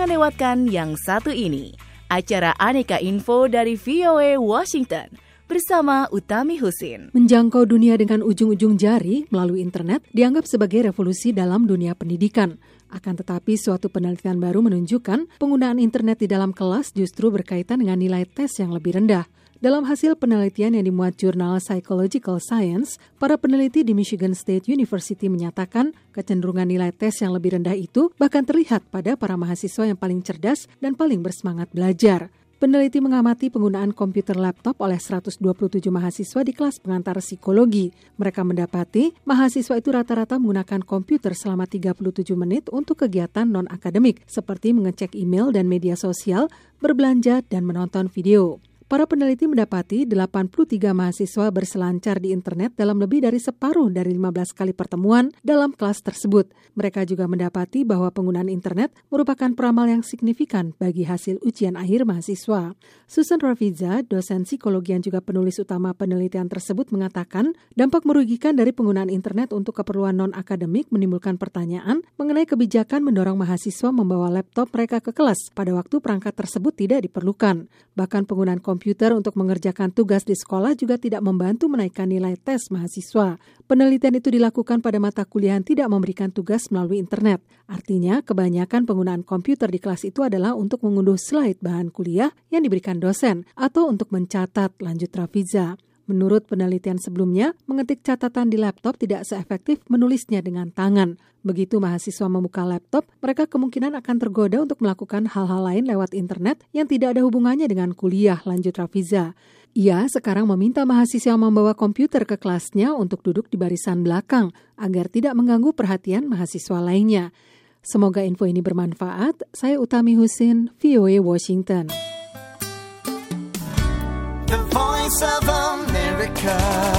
Jangan lewatkan yang satu ini, acara Aneka Info dari VOA Washington bersama Utami Husin. Menjangkau dunia dengan ujung-ujung jari melalui internet dianggap sebagai revolusi dalam dunia pendidikan. Akan tetapi suatu penelitian baru menunjukkan penggunaan internet di dalam kelas justru berkaitan dengan nilai tes yang lebih rendah. Dalam hasil penelitian yang dimuat jurnal Psychological Science, para peneliti di Michigan State University menyatakan kecenderungan nilai tes yang lebih rendah itu bahkan terlihat pada para mahasiswa yang paling cerdas dan paling bersemangat belajar. Peneliti mengamati penggunaan komputer laptop oleh 127 mahasiswa di kelas pengantar psikologi. Mereka mendapati mahasiswa itu rata-rata menggunakan komputer selama 37 menit untuk kegiatan non-akademik, seperti mengecek email dan media sosial, berbelanja, dan menonton video. Para peneliti mendapati 83 mahasiswa berselancar di internet dalam lebih dari separuh dari 15 kali pertemuan dalam kelas tersebut. Mereka juga mendapati bahwa penggunaan internet merupakan peramal yang signifikan bagi hasil ujian akhir mahasiswa. Susan Rafiza, dosen psikologi yang juga penulis utama penelitian tersebut, mengatakan dampak merugikan dari penggunaan internet untuk keperluan non-akademik menimbulkan pertanyaan mengenai kebijakan mendorong mahasiswa membawa laptop mereka ke kelas pada waktu perangkat tersebut tidak diperlukan. Bahkan penggunaan komputer untuk mengerjakan tugas di sekolah juga tidak membantu menaikkan nilai tes mahasiswa. Penelitian itu dilakukan pada mata kuliah yang tidak memberikan tugas melalui internet. Artinya, kebanyakan penggunaan komputer di kelas itu adalah untuk mengunduh slide bahan kuliah yang diberikan dosen atau untuk mencatat, lanjut Rafiza. Menurut penelitian sebelumnya, mengetik catatan di laptop tidak seefektif menulisnya dengan tangan. Begitu mahasiswa membuka laptop, mereka kemungkinan akan tergoda untuk melakukan hal-hal lain lewat internet yang tidak ada hubungannya dengan kuliah, lanjut Rafiza. Ia sekarang meminta mahasiswa membawa komputer ke kelasnya untuk duduk di barisan belakang, agar tidak mengganggu perhatian mahasiswa lainnya. Semoga info ini bermanfaat. Saya Utami Husin, VOA Washington. The Voice of America.